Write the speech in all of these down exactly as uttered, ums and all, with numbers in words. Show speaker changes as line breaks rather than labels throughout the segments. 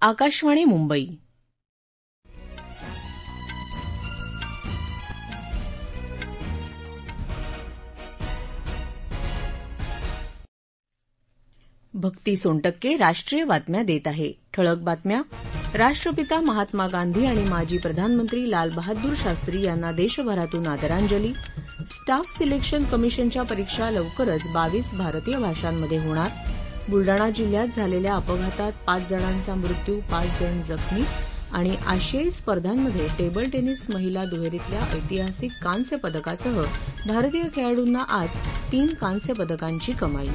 आकाशवाणी मुंबई. भक्ती सोनटक्के राष्ट्रीय बातम्या देत आहे. ठळक बातम्या. राष्ट्रपिता महात्मा गांधी आणि माजी प्रधानमंत्री लालबहादूर शास्त्री यांना देशभरातून आदरांजली. स्टाफ सिलेक्शन कमिशनच्या परीक्षा लवकरच बावीस भारतीय भाषांमध्ये होणार. बुलडाणा जिल्ह्यात झालेल्या अपघातात पाच जणांचा मृत्यू, पाच जण जखमी. आणि आशियाई स्पर्धांमध्ये टेबल टेनिस महिला दुहेरीतल्या ऐतिहासिक कांस्य पदकासह भारतीय खेळाडूंना आज तीन कांस्य पदकांची कमाई.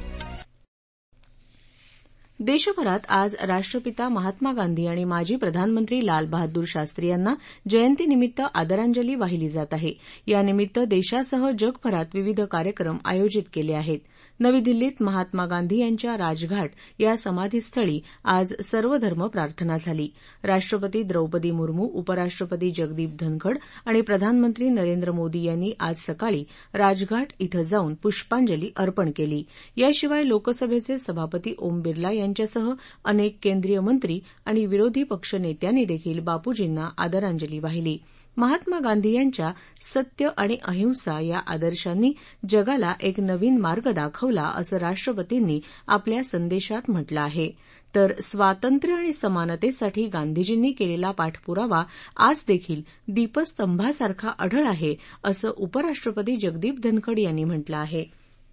देशभरात आज राष्ट्रपिता महात्मा गांधी आणि माजी प्रधानमंत्री लालबहादूर शास्त्री यांना जयंतीनिमित्त आदरांजली वाहिली जात आहे. यानिमित्त देशासह जगभरात विविध कार्यक्रम आयोजित केले आहेत. नवी दिल्लीत महात्मा गांधी यांच्या राजघाट या समाधीस्थळी आज सर्वधर्म प्रार्थना झाली. राष्ट्रपती द्रौपदी मुर्मू, उपराष्ट्रपती जगदीप धनखड आणि प्रधानमंत्री नरेंद्र मोदी यांनी आज सकाळी राजघाट इथं जाऊन पुष्पांजली अर्पण केली. याशिवाय लोकसभेचे सभापती ओम बिर्ला यांच्यासह अनेक केंद्रीय मंत्री आणि विरोधी पक्षनेत्यांनी देखील बापूजींना आदरांजली वाहिली. महात्मा गांधी यांच्या सत्य आणि अहिंसा या आदर्शांनी जगाला एक नवीन मार्ग दाखवला असं राष्ट्रपतींनी आपल्या संदेशात म्हटलं आहे. तर स्वातंत्र्य आणि समानतेसाठी गांधीजींनी केलेला पाठपुरावा आज देखील दीपस्तंभासारखा अढळ आहे असं उपराष्ट्रपती जगदीप धनखड यांनी म्हटलं आहे.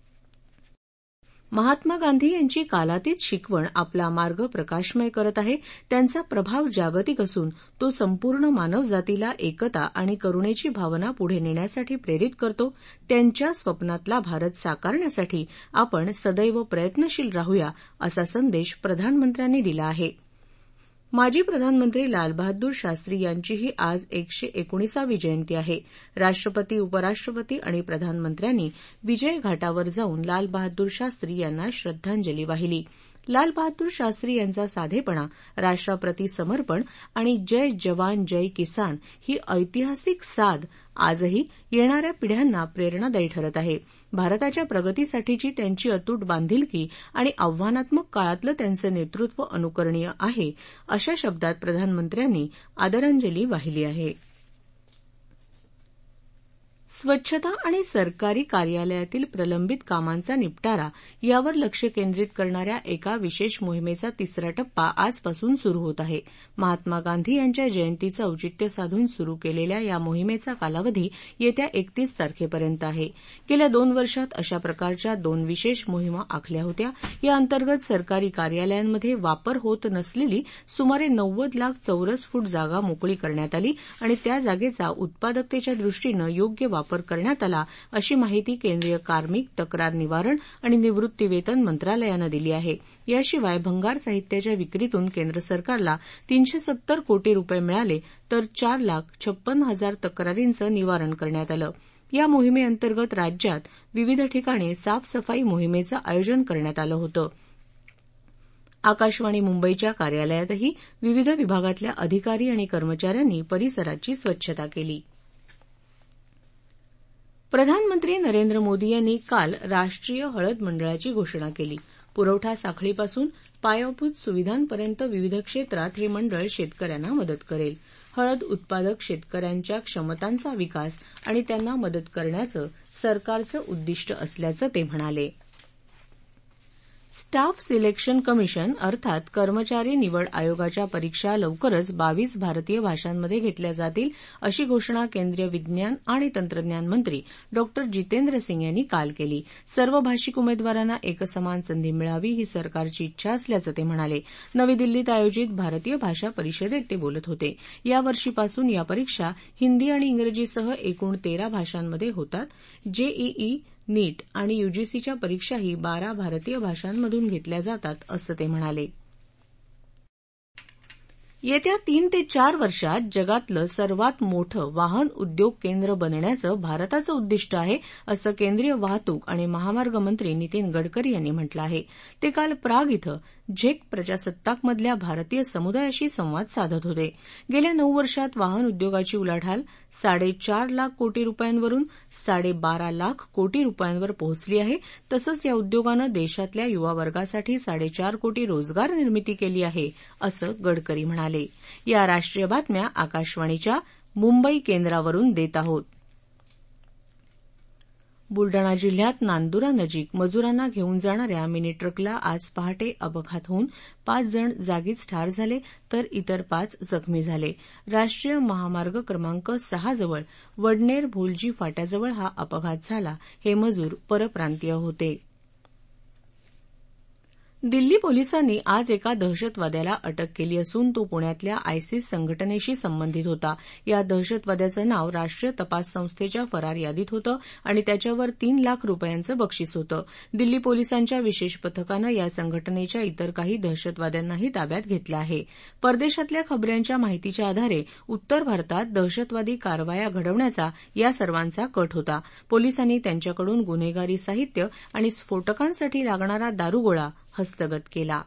महात्मा गांधी यांची कालातीत शिकवण आपला मार्ग प्रकाशमय करत आहे. त्यांचा प्रभाव जागतिक असून तो संपूर्ण मानवजातीला एकता आणि करुणेची भावना पुढे नेण्यासाठी प्रेरित करतो. त्यांच्या स्वप्नातला भारत साकारण्यासाठी आपण सदैव प्रयत्नशील राहूया असा संदेश प्रधानमंत्र्यांनी दिला आहे. माजी प्रधानमंत्री लालबहादूर शास्त्री यांचीही आज एकशे एकोणीसावी जयंती आहे. राष्ट्रपती, उपराष्ट्रपती आणि प्रधानमंत्र्यांनी विजय घाटावर जाऊन लालबहादूर शास्त्री यांना श्रद्धांजली वाहिली. लालबहादूर शास्त्री यांचा साधेपणा, राष्ट्राप्रती समर्पण आणि जय जवान जय किसान ही ऐतिहासिक साद आजही येणाऱ्या पिढ्यांना प्रेरणादायी ठरत आहे. भारताच्या प्रगतीसाठीची त्यांची अतूट बांधिलकी आणि आव्हानात्मक काळातलं त्यांचं नेतृत्व अनुकरणीय आहे अशा शब्दात प्रधानमंत्र्यांनी आदरांजली वाहिली आहे. स्वच्छता आणि सरकारी कार्यालयातील प्रलंबित कामांचा निपटारा यावर लक्ष केंद्रित करणाऱ्या एका विशेष मोहिमेचा तिसरा टप्पा आजपासून सुरू होत आहे. महात्मा गांधी यांच्या जयंतीचं औचित्य साधून सुरू केलेल्या या मोहिमेचा कालावधी येत्या एकतीस तारखेपर्यंत आहे. गेल्या दोन वर्षात अशा प्रकारच्या दोन विशेष मोहिमा आखल्या होत्या. या अंतर्गत सरकारी कार्यालयांमध्ये वापर होत नसलेली सुमारे नव्वद लाख चौरस फूट जागा मोकळी करण्यात आली आणि त्या जागेचा उत्पादकतेच्या दृष्टीनं योग्य वापर करण्यात आला अशी माहिती केंद्रीय कार्मिक, तक्रार निवारण आणि निवृत्तीवेतन मंत्रालयानं दिली आहे. याशिवाय भंगार साहित्याच्या विक्रीतून केंद्र सरकारला तीनशे सत्तर कोटी रुपये मिळाले तर चार लाख छप्पन्न हजार तक्रारींचं निवारण करण्यात आलं. या मोहिमेअंतर्गत राज्यात विविध ठिकाणी साफसफाई मोहिमेचं आयोजन करण्यात आलं होतं. आकाशवाणी मुंबईच्या कार्यालयातही विविध विभागातल्या अधिकारी आणि कर्मचाऱ्यांनी परिसराची स्वच्छता केली. प्रधानमंत्री नरेंद्र मोदी यांनी काल राष्ट्रीय हळद मंडळाची घोषणा केली. पुरवठा साखळीपासून पायाभूत सुविधांपर्यंत विविध क्षेत्रात हे मंडळ शेतकऱ्यांना मदत करेल. हळद उत्पादक शेतकऱ्यांच्या क्षमतांचा विकास आणि त्यांना मदत करण्याचं सरकारचं उद्दिष्ट असल्याचं ते म्हणाले. स्टाफ सिलेक्शन कमिशन अर्थात कर्मचारी निवड आयोगाच्या परीक्षा लवकरच बावीस भारतीय भाषांमध्ये घेतल्या जातील अशी घोषणा केंद्रीय विज्ञान आणि तंत्रज्ञान मंत्री डॉ जितेंद्र सिंग यांनी काल केली. सर्व भाषिक उमेदवारांना एकसमान संधी मिळावी ही सरकारची इच्छा असल्याचं ते म्हणाले. नवी दिल्लीत आयोजित भारतीय भाषा परिषदेत ते बोलत होते. यावर्षीपासून या परीक्षा हिंदी आणि इंग्रजीसह एकूण तेरा भाषांमध्ये होतात. जेईई, नीट आणि यूजीसीच्या परीक्षाही बारा भारतीय भाषांमधून घेतल्या जातात असं ते म्हणाले. येत्या तीन ते चार वर्षात जगातलं सर्वात मोठं वाहन उद्योग केंद्र बनण्याचं भारताचं उद्दिष्ट आहे असं केंद्रीय वाहतूक आणि महामार्ग मंत्री नितीन गडकरी यांनी म्हटलं आहे. ते काल प्राग इथं झेक प्रजासत्ताकमधल्या भारतीय समुदायाशी संवाद साधत होते. गेल्या नऊ वर्षात वाहन उद्योगाची उलाढाल साडेचार लाख कोटी रुपयांवरून साडेबारा लाख कोटी रुपयांवर पोहोचली आहे. तसंच या उद्योगानं देशातल्या युवावर्गासाठी साडेचार कोटी रोजगार निर्मिती केली आहे असं गडकरी म्हणाले. या राष्ट्रीय बातम्या आकाशवाणीच्या मुंबई केंद्रावरून देत आहोत. बुलडाणा जिल्ह्यात नांदुरा नजीक मजुरांना घेऊन जाणाऱ्या मिनी ट्रकला आज पहाटे अपघात होऊन पाच जण जागीच ठार झाले तर इतर पाच जखमी झाले. राष्ट्रीय महामार्ग क्रमांक सहा जवळ वडनेर भोलजी फाट्याजवळ हा अपघात झाला. हे मजूर परप्रांतीय होते. दिल्ली पोलिसांनी आज एका दहशतवाद्याला अटक केली असून तो पुण्यातल्या आयसिस संघटनेशी संबंधित होता. या दहशतवाद्याचं नाव राष्ट्रीय तपास संस्थेच्या फरार यादीत होतं आणि त्याच्यावर तीन लाख रुपयांचं बक्षीस होतं. दिल्ली पोलिसांच्या विशेष पथकानं या संघटनेच्या इतर काही दहशतवाद्यांनाही ताब्यात घेतलं आहे. परदेशातल्या खबऱ्यांच्या माहितीच्या आधारे उत्तर भारतात दहशतवादी कारवाया घडवण्याचा या सर्वांचा कट होता. पोलिसांनी त्यांच्याकडून गुन्हेगारी साहित्य आणि स्फोटकांसाठी लागणारा दारुगोळा हस्तगत केला.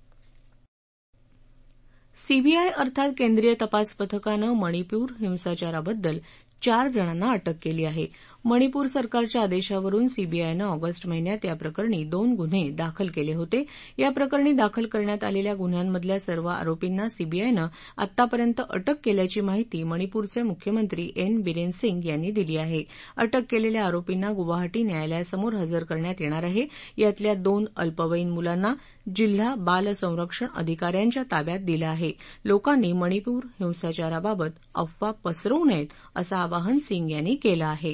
सीबीआय अर्थात केंद्रीय तपास पथकानं मणिपूर हिंसाचाराबद्दल चार जणांना अटक केली आहे. मणिपूर सरकारच्या आदेशावरून सीबीआयनं ऑगस्ट महिन्यात या प्रकरणी दोन गुन्हे दाखल केले होते. या प्रकरणी दाखल करण्यात आलेल्या गुन्ह्यांमधल्या सर्व आरोपींना सीबीआयनं आतापर्यंत अटक केल्याची माहिती मणिपूरचे मुख्यमंत्री एन बिरेन सिंग यांनी दिली आहे. अटक केलेल्या आरोपींना गुवाहाटी न्यायालयासमोर हजर करण्यात येणार आहे. यातल्या दोन अल्पवयीन मुलांना जिल्हा बाल संरक्षण अधिकाऱ्यांच्या ताब्यात दिलं आहे. लोकांनी मणिपूर हिंसाचाराबाबत अफवा पसरवू नयेत असं आवाहन सिंग यांनी केलं आहे.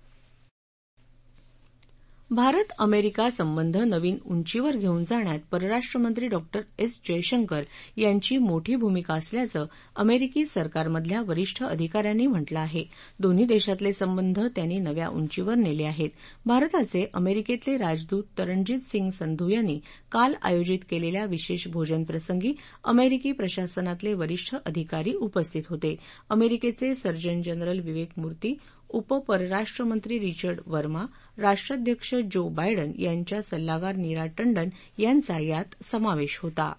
भारत अमेरिका संबंध नवीन उंचीवर घेऊन जाण्यात परराष्ट्रमंत्री डॉ एस जयशंकर यांची मोठी भूमिका असल्याचं अमेरिकी सरकारमधल्या वरिष्ठ अधिकाऱ्यांनी म्हटलं आहे. दोन्ही देशातले संबंध त्यांनी नव्या उंचीवर नेले आहेत. भारताचे अमेरिकेतले राजदूत तरणजित सिंग संधू यांनी काल आयोजित केलेल्या विशेष भोजनप्रसंगी अमेरिकी प्रशासनातले वरिष्ठ अधिकारी उपस्थित होते. अमेरिकेचे सर्जन जनरल विवेक मूर्ती, उपपरराष्ट्रमंत्री रिचर्ड वर्मा, राष्ट्राध्यक्ष जो बायडन यांच्या सल्लागार नीरा टंडन यांचा यात समावेश होता.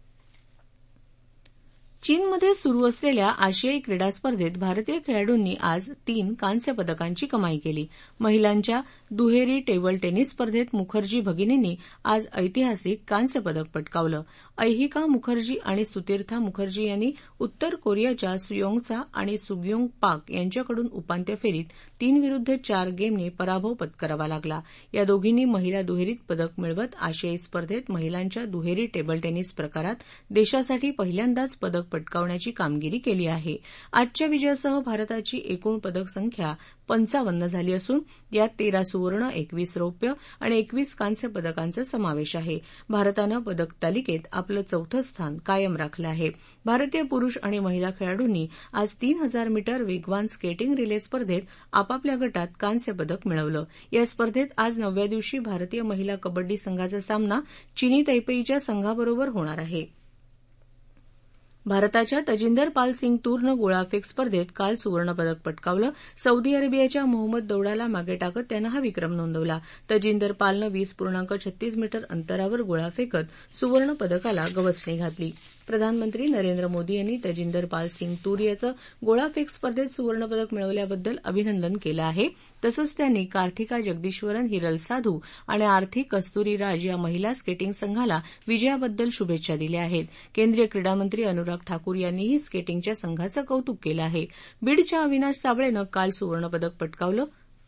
चीनमध्ये सुरू असलेल्या आशियाई क्रीडा स्पर्धेत भारतीय खेळाडूंनी आज तीन कांस्य पदकांची कमाई केली. महिलांच्या दुहेरी टेबल टेनिस स्पर्धेत मुखर्जी भगिनींनी आज ऐतिहासिक कांस्य पदक पटकावलं. ऐहिका मुखर्जी आणि सुतीर्था मुखर्जी यांनी उत्तर कोरियाच्या सुयोंगचा आणि सुगयोंग पाक यांच्याकडून उपांत्य फेरीत तीन विरुद्ध चार गेमने पराभव पत्करावा लागला. या दोघींनी महिला दुहेरीत पदक मिळवत आशियाई स्पर्धेत महिलांच्या दुहेरी टेबल टेनिस प्रकारात देशासाठी पहिल्यांदाच पदक पटकावण्याची कामगिरी केली आहे. आजच्या विजयासह भारताची एकूण पदक संख्या पंचावन्न झाली असून यात तेरा सुवर्ण, एकवीस रौप्य आणि एकवीस कांस्य पदकांचा समावेश आहे. भारतानं पदक तालिकेत आपलं चौथं स्थान कायम राखलं आहे. भारतीय पुरुष आणि महिला खेळाडूंनी आज तीन हजार मीटर वेगवान स्केटिंग रिले स्पर्धेत आपापल्या गटात कांस्य पदक मिळवलं. या स्पर्धेत आज नवव्या दिवशी भारतीय महिला कबड्डी संघाचा सामना चिनी तैपेईच्या संघाबरोबर होणार आहे. भारताच्या तजिंदर पाल सिंग तूरनं गोळाफेक स्पर्धेत काल सुवर्णपदक पटकावलं. सौदी अरेबियाच्या मोहम्मद दौडाला मागे टाकत त्यानं हा विक्रम नोंदवला. तजिंदर पालनं वीस पूर्णांक छत्तीस मीटर अंतरावर गोळा फेकत सुवर्णपदकाला गवसणी घातली. प्रधानमंत्री नरेंद्र मोदी यांनी तजिंदर पाल सिंग तूर याचं गोळाफेक स्पर्धेत सुवर्णपदक मिळवल्याबद्दल अभिनंदन केलं आहे. तसंच त्यांनी कार्थिका जगदीश्वरन, हिरल साधू आणि आर्थी कस्तुरी राज या महिला स्केटिंग संघाला विजयाबद्दल शुभेच्छा दिल्या आहेत. केंद्रीय क्रीडामंत्री अनुराग ठाकूर यांनीही स्केटिंगच्या संघाचं कौतुक केलं आहे. बीडच्या अविनाश साबळेनं काल सुवर्णपदक पटकावलं.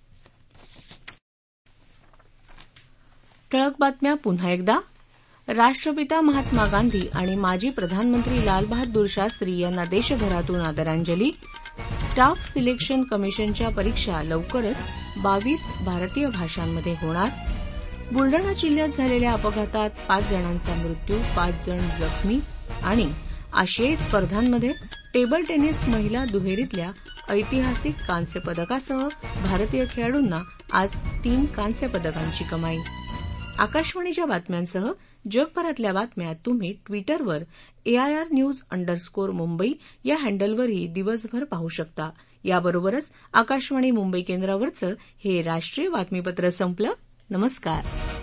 ठळक बातम्या पुन्हा एकदा. राष्ट्रपिता महात्मा गांधी आणि माजी प्रधानमंत्री लालबहादूर शास्त्री यांना देशभरातून आदरांजली. स्टाफ सिलेक्शन कमिशनच्या परीक्षा लवकरच बावीस भारतीय भाषांमध्ये होणार. बुलडाणा जिल्ह्यात झालेल्या अपघातात पाच जणांचा मृत्यू, पाच जण जखमी. आणि आशियाई स्पर्धांमध्ये टेबल टेनिस महिला दुहेरीतल्या ऐतिहासिक कांस्य पदकासह भारतीय खेळाडूंना आज तीन कांस्य पदकांची कमाई. आकाशवाणीच्या बातम्यांसह जगभरातल्या बातम्या तुम्ही ट्विटरवर एआयआर न्यूज अंडरस्कोर मुंबई या हँडलवरही दिवसभर पाहू शकता. याबरोबरच आकाशवाणी मुंबई केंद्रावरचं हे राष्ट्रीय बातमीपत्र संपलं. नमस्कार.